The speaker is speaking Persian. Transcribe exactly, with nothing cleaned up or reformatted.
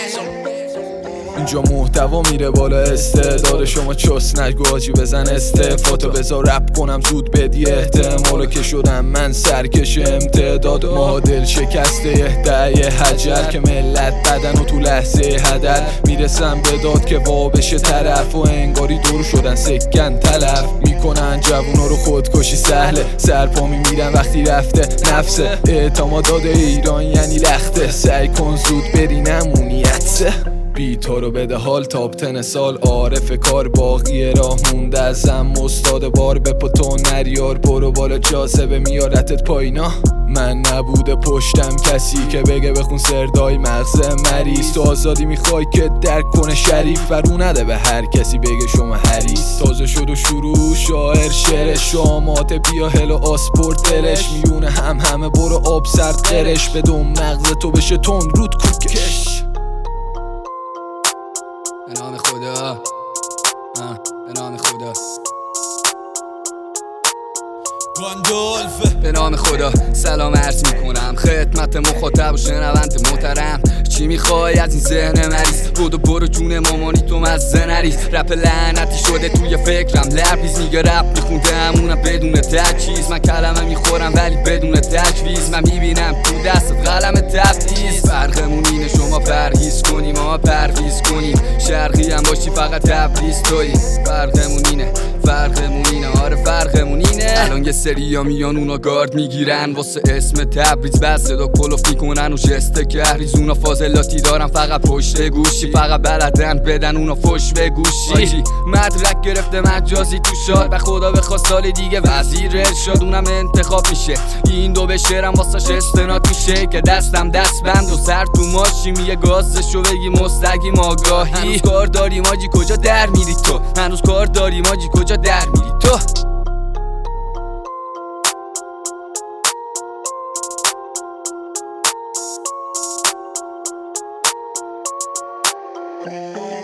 اینجا محتوا میره بالا، استعداد شما چست نگو آجی بزن استفاتو بذار رپ کنم زود بدی احتمالو که شدم من سرکش امتداد ما دل شکسته دهه حجر که ملت بدن و تو لحظه هدر میرسم به داد که وا بشه طرف و انگاری دور شدن سکن تلف میکنن جوونا رو خودکشی سهله سرپا میمیرن وقتی رفته نفس اعتمادات ایران یعنی لخته سعی کن زود بری نمونیت بیتا رو بده حال تاپ تن سال عارف کار باقی راه مونده ازم استاد بار به پتو نریار برو بالا جاذبه میارتت پایینا من نبوده پشتم کسی که بگه بخون سردای مغز مریض تو آزادی میخوای که درک کنه شریف برو نده به هر کسی بگه شما حریص تازه شد و شروع شاعر شعر شامات بیا هلو آسپورت دلش میونه هم همه برو آب سرد قرش بدون مغز تو بشه تون رود کوکش به نام خدا به نام خدا به نام خدا سلام عرض میکنم خدمت مخاطب و شنونده محترم چی میخوای از این ذهن مریض بودو برو جون مامانی تو مزه نریز رپ لعنتی شده توی فکرم لبریز میگه رپ میخونده همونم بدون تجهیز من کلمه میخورم ولی بدون تجویز من میبینم تو دست قلم تبریز فرقمون اینه شما پرهیز کنیم ما پرویز کنیم شرقی هم باشی فقط تبریز تویی فرقمون اینه فرقمون اینه آره فرقمون اینه الان یه سریا میان اونا گارد میگیرن واسه اسم تبریز بس صدا کلوف میکنن و جسته کهریز اونا فاضلاتی دارن فقط پشت گوشی فقط بلدن بدن اونا فش به گوشی مدرک گرفته مجازی تو شاد به خدا بخواست سال دیگه وزیر ارشاد اونم انتخاب میشه این دو به شعرم واسه استناد میشه که دستم دست بند و سر تو ماشی میگه گازشو بگی مستقیم آگاهی هنوز کار داری ماجی کجا در میری تو هنوز کار داری ماجی کجا در میری تو